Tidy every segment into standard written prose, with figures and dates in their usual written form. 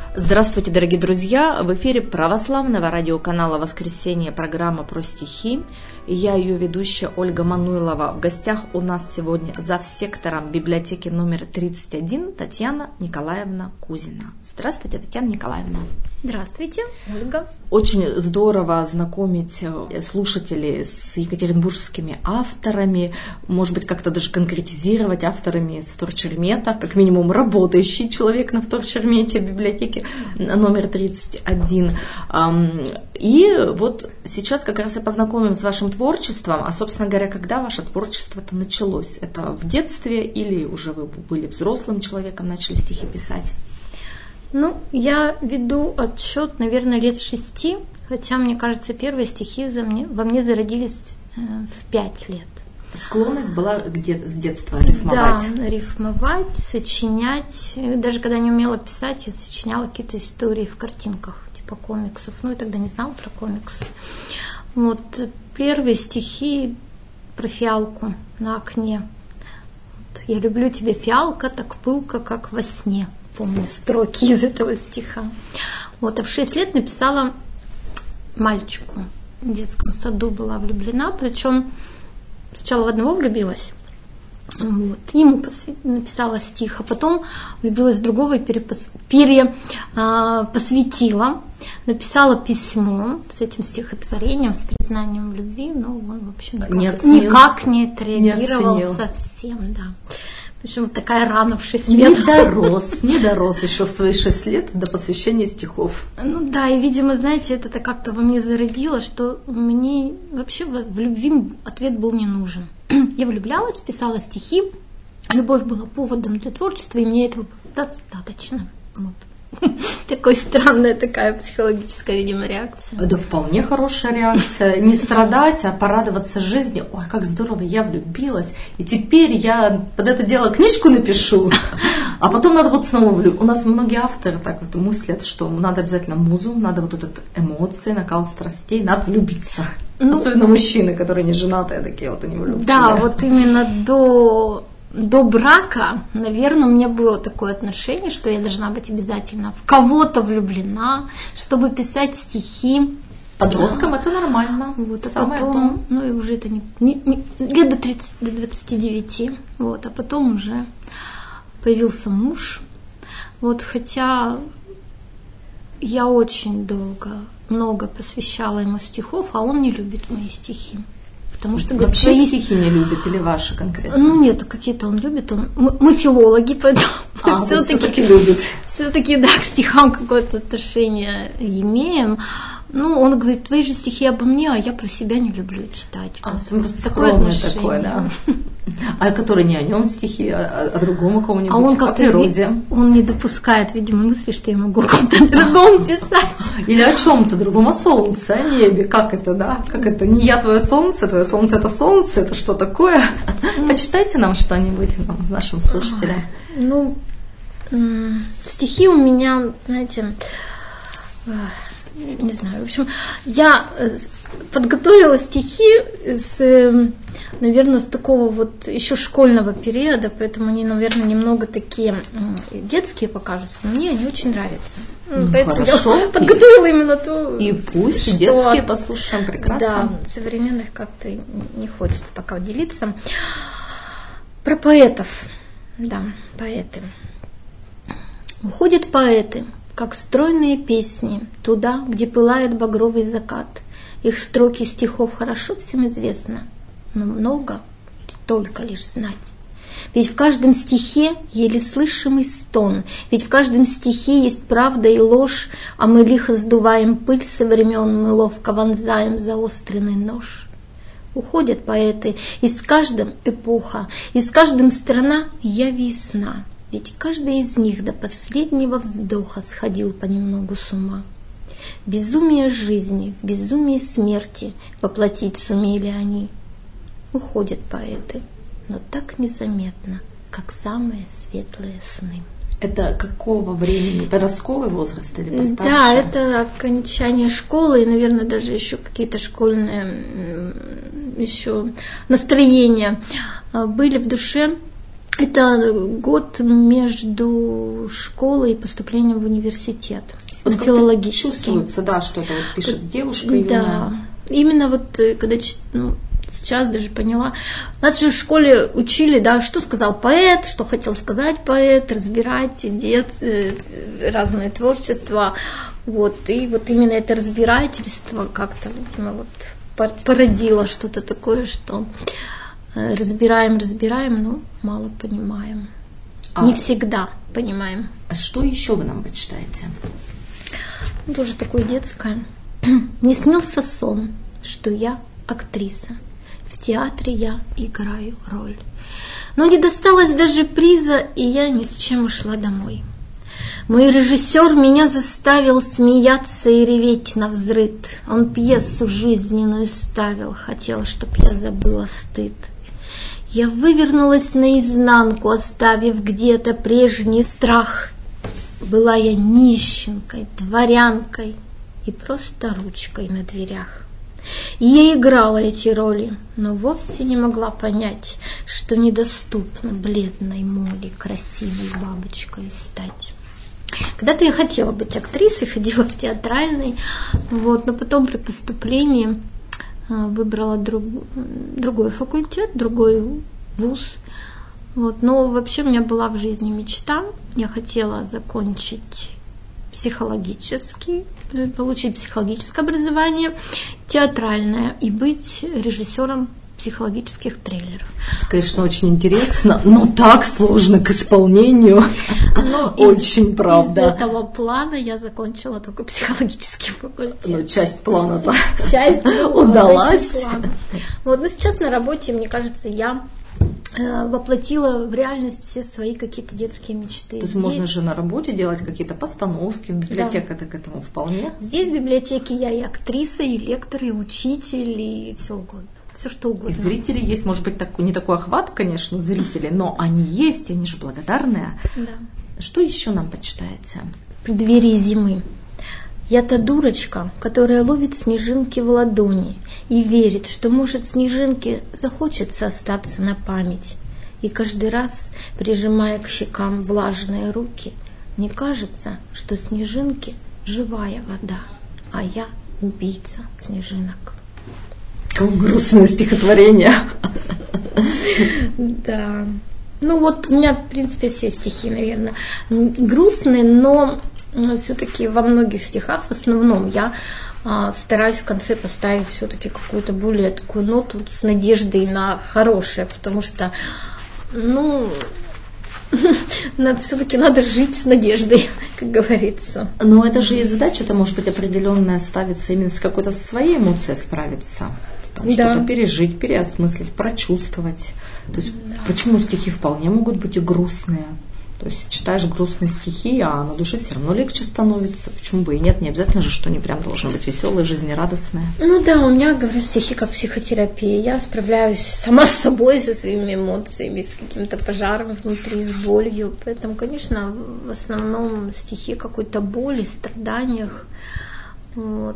Здравствуйте, дорогие друзья! В эфире православного радиоканала «Воскресенье» программа про стихи. И я, ее ведущая Ольга Мануйлова. В гостях у нас сегодня завсектором библиотеки номер 31 Татьяна Николаевна Кузина. Здравствуйте, Татьяна Николаевна. Здравствуйте, Ольга. Очень здорово знакомить слушателей с екатеринбургскими авторами, может быть, как-то даже конкретизировать авторами с вторчермета, как минимум работающий человек на вторчермете в библиотеке номер 31. И вот сейчас как раз и познакомим с вашим творчеством, а, собственно говоря, когда ваше творчество-то началось? Это в детстве или уже вы были взрослым человеком, начали стихи писать? Я веду отсчет, наверное, лет 6, хотя, мне кажется, первые стихи во мне зародились в 5 лет. Склонность была с детства рифмовать? Да, рифмовать, сочинять. Даже когда не умела писать, я сочиняла какие-то истории в картинках, типа комиксов. Я тогда не знала про комиксы. Первые стихи про фиалку на окне. «Я люблю тебя, фиалка, так пылко, как во сне». Помню строки из этого стиха. А в 6 лет написала мальчику. В детском саду была влюблена, причем сначала в одного влюбилась, ему написала стих, а потом влюбилась в другого и посвятила, написала письмо с этим стихотворением, с признанием в любви, но он, в общем, никак не отреагировал совсем, да. В общем, такая рана в 6 лет. Не дорос еще в свои 6 лет до посвящения стихов. И, видимо, знаете, это как-то во мне зародило, что мне вообще в любви ответ был не нужен. Я влюблялась, писала стихи, любовь была поводом для творчества, и мне этого было достаточно. Такая странная такая психологическая, видимо, реакция. Это вполне хорошая реакция. Не страдать, а порадоваться жизни. Ой, как здорово, я влюбилась. И теперь я под это дело книжку напишу. А потом надо снова влюбиться. У нас многие авторы так мыслят, что надо обязательно музу, надо этот эмоции, накал страстей, надо влюбиться. Особенно мужчины, которые не женатые, такие они влюбчивые. Да, именно до брака, наверное, у меня было такое отношение, что я должна быть обязательно в кого-то влюблена, чтобы писать стихи. Подросткам это нормально. Самое потом, и уже это лет до 30, до 29, а потом уже появился муж. Хотя я очень много посвящала ему стихов, а он не любит мои стихи. Потому что вообще стихи не любит или ваши конкретно? Нет, какие-то он любит. Мы филологи, поэтому все-таки любит. Все-таки, да, к стихам какое-то отношение имеем. Он говорит, твои же стихи обо мне, а я про себя не люблю читать. Такое отношение. Такое, да. А который не о нем стихи, а о другом кому-нибудь, о природе. Он не допускает, видимо, мысли, что я могу о ком-то другом писать. Или о чем-то другом, о солнце, о небе. Как это, да? Как это? Не я твое солнце это солнце, это что такое? Почитайте нам что-нибудь, нашим слушателям. Стихи у меня, знаете, не знаю, в общем, я подготовила стихи наверное, с такого еще школьного периода, поэтому они, наверное, немного такие детские покажутся, но мне они очень нравятся. Поэтому хорошо. Я подготовила именно то, и пусть что, детские послушаем, прекрасно. Да, современных как-то не хочется пока делиться. Про поэтов, да, поэты. Уходят поэты, как стройные песни, туда, где пылает багровый закат. Их строки стихов хорошо всем известно, но много или только лишь знать. Ведь в каждом стихе еле слышимый стон, ведь в каждом стихе есть правда и ложь, а мы лихо сдуваем пыль со времен, мы ловко вонзаем заостренный нож. Уходят поэты, и с каждым эпоха, и с каждым страна яви и сна. Ведь каждый из них до последнего вздоха сходил понемногу с ума. Безумие жизни, в безумии смерти воплотить сумели они. Уходят поэты, но так незаметно, как самые светлые сны. Это какого времени? Подростковый возраст или постарше? Да, это окончание школы и, наверное, даже еще какие-то школьные еще настроения были в душе. Это год между школой и поступлением в университет. Вот филологический. Чувствуется, да, что это вот пишет девушка юная. Да. Именно вот когда сейчас даже поняла. Нас же в школе учили, да, что сказал поэт, что хотел сказать поэт, разбирать разное творчество. Вот. И вот именно это разбирательство как-то, видимо, вот породило что-то такое, что разбираем, но мало понимаем. Не всегда понимаем. А что еще вы нам почитаете? Тоже такое детское. Мне снился сон, что я актриса. В театре я играю роль. Но не досталось даже приза, и я ни с чем ушла домой. Мой режиссер меня заставил смеяться и реветь навзрыд. Он пьесу жизненную ставил, хотел, чтоб я забыла стыд. Я вывернулась наизнанку, оставив где-то прежний страх. Была я нищенкой, дворянкой и просто ручкой на дверях. И я играла эти роли, но вовсе не могла понять, что недоступно бледной Молли красивой бабочкой стать. Когда-то я хотела быть актрисой, ходила в театральный, вот, но потом при поступлении выбрала другой факультет, другой вуз. Вот. Но вообще у меня была в жизни мечта. Я хотела закончить получить психологическое образование, театральное, и быть режиссером психологических трейлеров. Конечно, очень интересно, но так сложно к исполнению. Очень правда. Из этого плана я закончила только психологический факультет. Ну, часть плана-то удалась. Вот, но сейчас на работе, мне кажется, я воплотила в реальность все свои какие-то детские мечты. То есть можно же на работе делать какие-то постановки, в библиотеке это к этому вполне. Здесь в библиотеке я и актриса, и лектор, и учитель, и все угодно. Все что угодно. И зрители есть, может быть, не такой охват, конечно, зрителей, но они есть, они же благодарные. Да. Что еще нам почитаете? В преддверии зимы. Я та дурочка, которая ловит снежинки в ладони и верит, что, может, снежинке захочется остаться на память. И каждый раз, прижимая к щекам влажные руки, мне кажется, что снежинки – живая вода, а я – убийца снежинок. Какое грустное стихотворение. Да. Ну вот у меня, в принципе, все стихи, наверное, грустные, но все-таки во многих стихах, в основном, я стараюсь в конце поставить все-таки какую-то более такую ноту с надеждой на хорошее, потому что, все-таки надо жить с надеждой, как говорится. Но это же и задача, это может быть определенная ставится именно с какой-то своей эмоцией справиться. Что-то пережить, переосмыслить, прочувствовать. То есть почему стихи вполне могут быть и грустные? То есть читаешь грустные стихи, а на душе все равно легче становится. Почему бы и нет? Не обязательно же, что они прям должны быть веселые, жизнерадостные. Ну да, у меня, говорю, стихи как психотерапия. Я справляюсь сама с собой, со своими эмоциями, с каким-то пожаром внутри, с болью. Поэтому, конечно, в основном стихи какой-то боли, страданиях. Вот.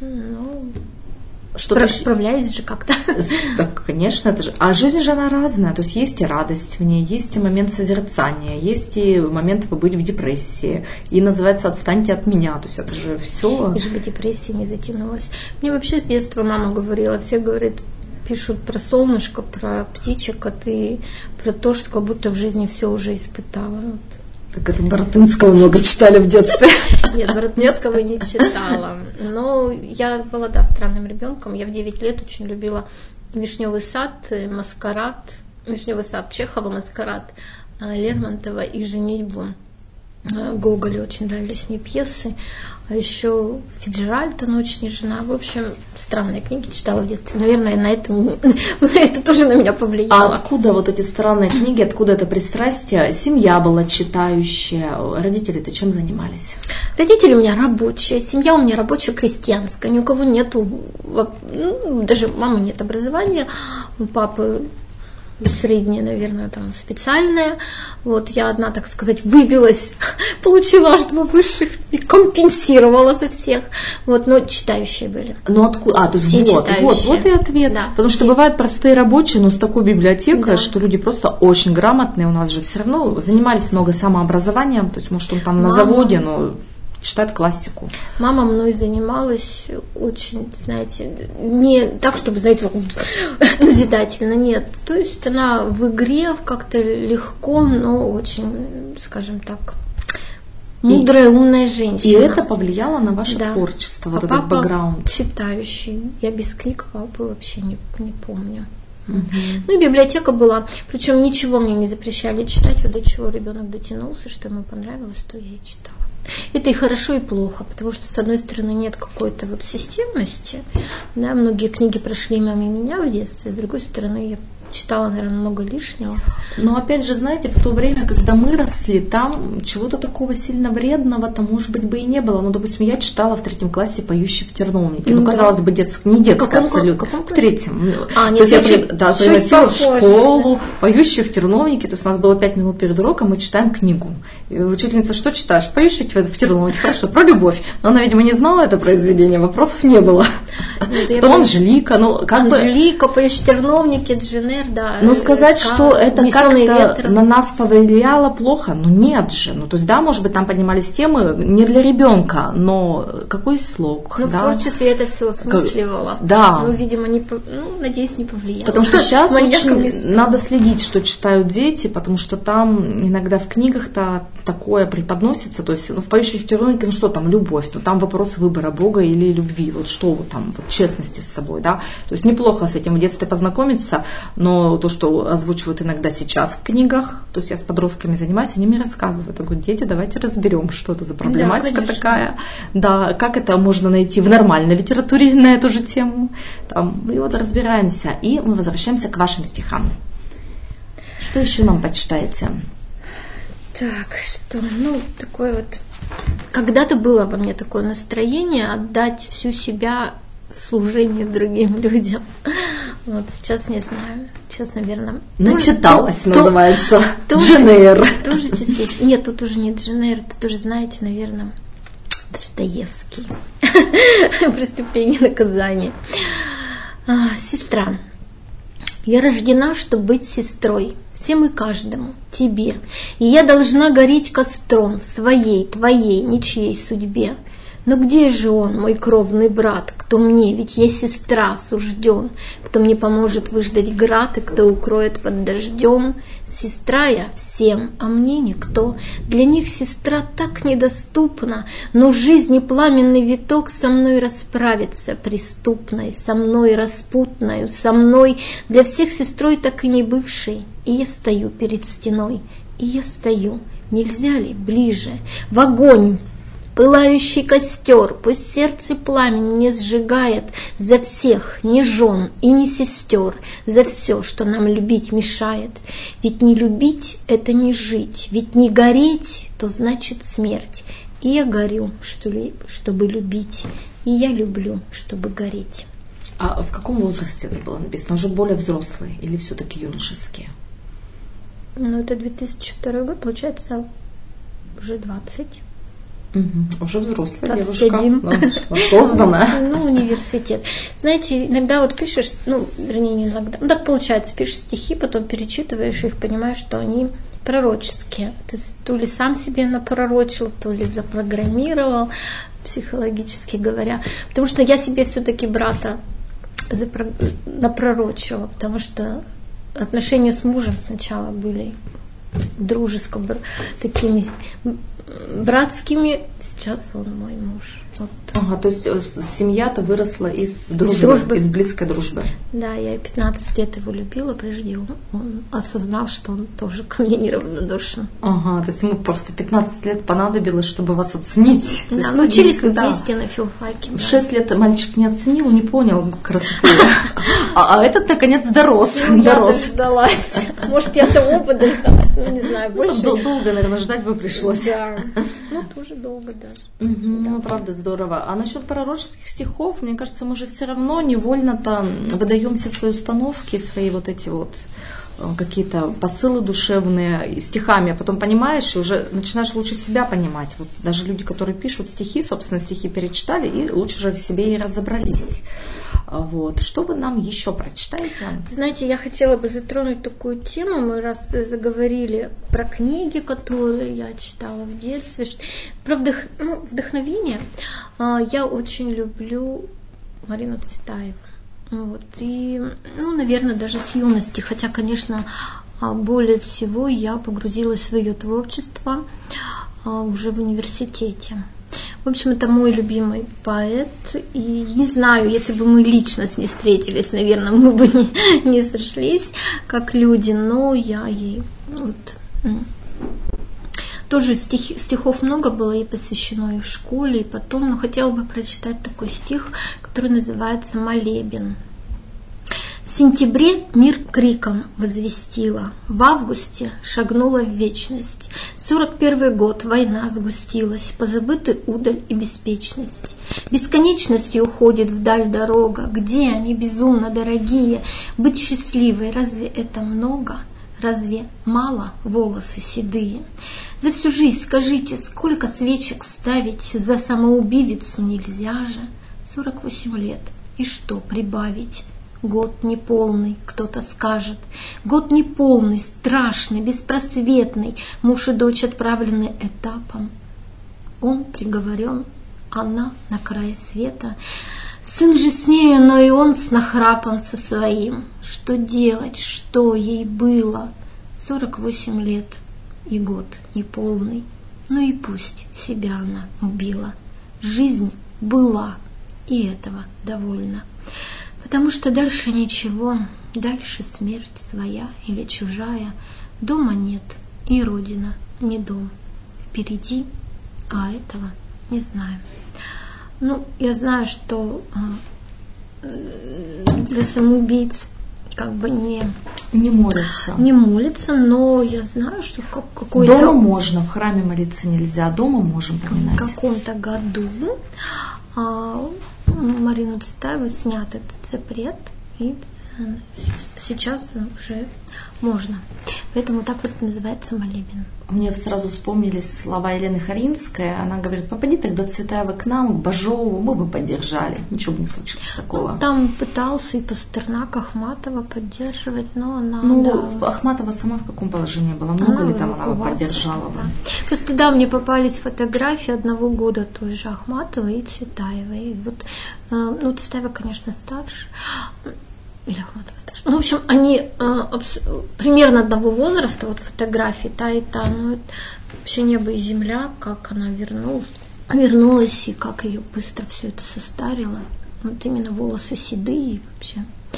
Что-то справляюсь же как-то. Так, конечно, это же. А жизнь же она разная. То есть есть и радость в ней, есть и момент созерцания, есть и момент побыть в депрессии. И называется «Отстаньте от меня». То есть это же все. Лишь бы депрессия не затянулась. Мне вообще с детства мама говорила, все говорят, пишут про солнышко, про птичек, а ты про то, что как будто в жизни все уже испытала. Вот. Так это Баратынского много читали в детстве. Нет, Баратынского не читала. Но я была, да, странным ребенком. Я в 9 лет очень любила «Вишневый сад», «Маскарад», «Вишневый сад» Чехова, «Маскарад» Лермонтова и «Женитьбу» Гоголя. Очень нравились мне пьесы. А еще Фиджеральд, «Ночь жена». В общем, странные книги читала в детстве. Наверное, это тоже на меня повлияло. А откуда вот эти странные книги, откуда это пристрастие? Семья была читающая. Родители-то чем занимались? Родители у меня рабочие. Семья у меня рабочая, крестьянская. Ни у кого нету, даже у мамы нет образования, у папы среднее, наверное, там специальное. Вот я одна, так сказать, выбилась, получила аж 2 высших и компенсировала за всех. Вот, но читающие были. Ну откуда? То есть все вот и ответ. Да. Потому что бывают простые рабочие, но с такой библиотекой, что люди просто очень грамотные. У нас же все равно занимались много самообразованием. То есть, может, он там на заводе, но читает классику. Мама мной занималась очень, знаете, не так, чтобы, знаете, назидательно, нет. То есть она в игре как-то легко, но очень, скажем так, мудрая, умная женщина. И это повлияло на ваше творчество, вот этот бэкграунд. Читающий. Я без книг папы вообще не помню. Ну и библиотека была. Причем ничего мне не запрещали читать. Вот до чего ребенок дотянулся, что ему понравилось, то я и читала. Это и хорошо, и плохо, потому что, с одной стороны, нет какой-то вот системности. Да, многие книги прошли мимо меня в детстве, с другой стороны, я читала, наверное, много лишнего. Но опять же, знаете, в то время, когда мы росли, там чего-то такого сильно вредного, там, может быть, бы и не было. Ну, допустим, я читала в 3 классе «Поющий в терновнике». Ну, казалось бы, не детская абсолютно. В 3. То есть я приносила в школу «Поющий в терновнике». То есть у нас было 5 минут перед уроком, мы читаем книгу. И учительница: что читаешь? «Поющий в терновнике». Хорошо, про любовь. Но она, видимо, не знала это произведение, вопросов не было. Потом Анжелика. Анжелика, «Поющий в терновнике», Дженер. Да, но сказать, что это как-то на нас повлияло плохо, ну нет же. Ну, то есть, да, может быть, там поднимались темы не для ребенка, но какой слог. Ну, в творчестве я это все осмысливала. Да. Ну, видимо, надеюсь, не повлияло. Потому что сейчас очень надо следить, что читают дети, потому что там иногда в книгах-то такое преподносится. То есть, в «Поющей в терновнике», ну что там, любовь, ну там вопрос выбора Бога или любви, вот что там, вот честности с собой, да. То есть неплохо с этим в детстве познакомиться, но то, что озвучивают иногда сейчас в книгах, то есть я с подростками занимаюсь, они мне рассказывают. Я говорю: дети, давайте разберем, что это за проблематика такая. Да, как это можно найти в нормальной литературе на эту же тему. Там, и вот разбираемся. И мы возвращаемся к вашим стихам. Что еще нам почитаете? Так, что, такое вот... Когда-то было во мне такое настроение отдать всю себя в служение другим людям. Вот сейчас не знаю. Сейчас, наверное... Начиталась, называется. Дженейр. Тоже частично. Нет, тут уже не Дженейр. Это тоже, знаете, наверное, Достоевский. «Преступление и наказание». Сестра. Я рождена, чтобы быть сестрой, всем и каждому, тебе. И я должна гореть костром в своей, твоей, ничьей судьбе. Но где же он, мой кровный брат, кто мне, ведь я сестра, сужден, кто мне поможет выждать град и кто укроет под дождем? Сестра я всем, а мне никто. Для них сестра так недоступна, но в жизни пламенный виток со мной расправится преступной, со мной распутной, со мной для всех сестрой так и не бывшей. И я стою перед стеной, и я стою, нельзя ли ближе, в огонь, пылающий костер, пусть сердце пламень не сжигает за всех, ни жен и ни сестер, за все, что нам любить мешает. Ведь не любить — это не жить, ведь не гореть — то значит смерть. И я горю, чтобы любить, и я люблю, чтобы гореть. А в каком возрасте это было написано? Уже более взрослые или все-таки юношеские? Это 2002 год, получается, уже 20. Уже взрослая 21. девушка, осознанная. Университет. Знаете, иногда вот пишешь, вернее, не иногда, так получается, пишешь стихи, потом перечитываешь их, понимаешь, что они пророческие. Ты то ли сам себе напророчил, то ли запрограммировал, психологически говоря. Потому что я себе все-таки брата напророчила, потому что отношения с мужем сначала были дружескими, такими братскими, сейчас он мой муж. Вот. Ага, то есть семья-то выросла из дружбы, из близкой дружбы. Да, я 15 лет его любила, прежде он осознал, что он тоже ко мне неравнодушен. Ага, то есть ему просто 15 лет понадобилось, чтобы вас оценить. Да, мы учились вместе на филфаке. В 6 лет мальчик не оценил, не понял красоту. А этот, наконец, дорос. Дождалась. Может, я-то оба дождалась, не знаю, больше. Долго, наверное, ждать бы пришлось. Да, тоже долго даже. Правда, здорово. А насчет пророческих стихов, мне кажется, мы же все равно невольно-то выдаем все свои установки, свои вот эти вот какие-то посылы душевные стихами, а потом понимаешь и уже начинаешь лучше себя понимать. Вот даже люди, которые пишут стихи, собственно, стихи перечитали и лучше же в себе и разобрались. Вот. Что вы нам еще прочитаете? Знаете, я хотела бы затронуть такую тему. Мы раз заговорили про книги, которые я читала в детстве. Про вдохновение. Я очень люблю Марину Цветаеву. Вот. И, наверное, даже с юности. Хотя, конечно, более всего я погрузилась в свое творчество уже в университете. В общем, это мой любимый поэт. И не знаю, если бы мы лично с ней встретились, наверное, мы бы не сошлись как люди. Но я ей... Тоже стихов много было ей посвящено и в школе, и потом. Но хотела бы прочитать такой стих, который называется «Молебен». В сентябре мир криком возвестила, в августе шагнула в вечность. 41 год, война сгустилась, позабыты удаль и беспечность. Бесконечностью уходит вдаль дорога, где они безумно дорогие. Быть счастливой, разве это много? Разве мало волосы седые? За всю жизнь скажите, сколько свечек ставить за самоубивицу нельзя же? 48 лет, и что прибавить? Год неполный, кто-то скажет. Год неполный, страшный, беспросветный. Муж и дочь отправлены этапом. Он приговорен, она на крае света. Сын же с нею, но и он с нахрапом со своим. Что делать, что ей было? 48 лет и год неполный. Ну и пусть себя она убила. Жизнь была, и этого довольна. Потому что дальше ничего, дальше смерть своя или чужая. Дома нет, и родина не дом. Впереди, а этого не знаем. Я знаю, что для самоубийц как бы не молятся, но я знаю, что в какой-то... Дома можно, в храме молиться нельзя, дома можем поминать. В каком-то году Марину Цветаеву снят этот запрет, и сейчас уже можно. Поэтому так вот называется молебен. Мне сразу вспомнились слова Елены Харинской. Она говорит: попади тогда Цветаева к нам, к Бажову, мы бы поддержали. Ничего бы не случилось такого. Там пытался и Пастернак, Ахматова поддерживать, но она... Ахматова сама в каком положении была? Много ли там она бы поддержала? Да. Просто мне попались фотографии 1 года той же Ахматовой и Цветаевой. И вот, Цветаева, конечно, старше. Или Ахматова старше. В общем, они примерно одного возраста, вот фотографии, та и та, это вообще небо и земля, как она вернулась, и как ее быстро все это состарило. Вот именно волосы седые и вообще.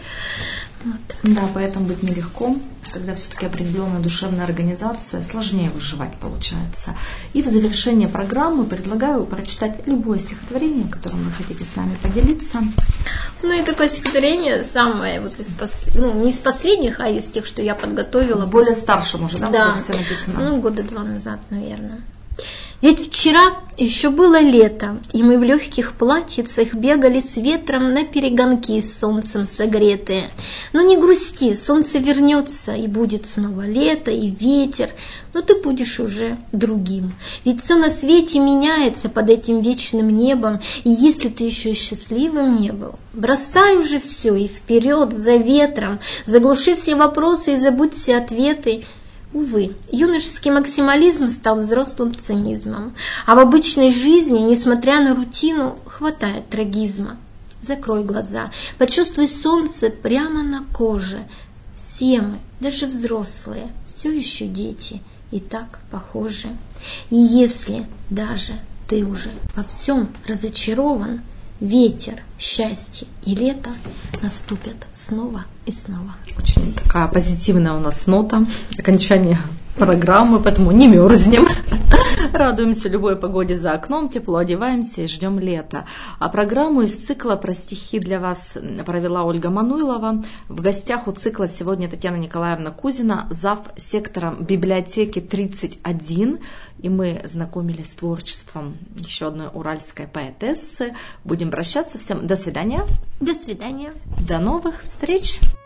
Вот. Да, поэтому быть нелегко, когда все-таки определенная душевная организация, сложнее выживать получается. И в завершение программы предлагаю прочитать любое стихотворение, которым вы хотите с нами поделиться. И такое стихотворение самое не из последних, а из тех, что я подготовила. Более старшим уже, да? Да, уже написано. 2 года назад, наверное. Ведь вчера еще было лето, и мы в легких платьицах бегали с ветром на перегонки с солнцем согретые. Но не грусти, солнце вернется, и будет снова лето и ветер, но ты будешь уже другим. Ведь все на свете меняется под этим вечным небом, и если ты еще и счастливым не был, бросай уже все и вперед за ветром, заглуши все вопросы и забудь все ответы. Увы, юношеский максимализм стал взрослым цинизмом, а в обычной жизни, несмотря на рутину, хватает трагизма. Закрой глаза, почувствуй солнце прямо на коже. Все мы, даже взрослые, все еще дети, и так похожи. И если даже ты уже во всем разочарован, ветер, счастье и лето наступят снова и снова. Очень такая позитивная у нас нота, окончание программы, поэтому не мерзнем. Радуемся любой погоде за окном, тепло одеваемся и ждем лета. А программу из цикла про стихи для вас провела Ольга Мануйлова. В гостях у цикла сегодня Татьяна Николаевна Кузина, зав. Сектором библиотеки 31. И мы знакомились с творчеством еще одной уральской поэтессы. Будем прощаться. Всем до свидания. До свидания. До новых встреч.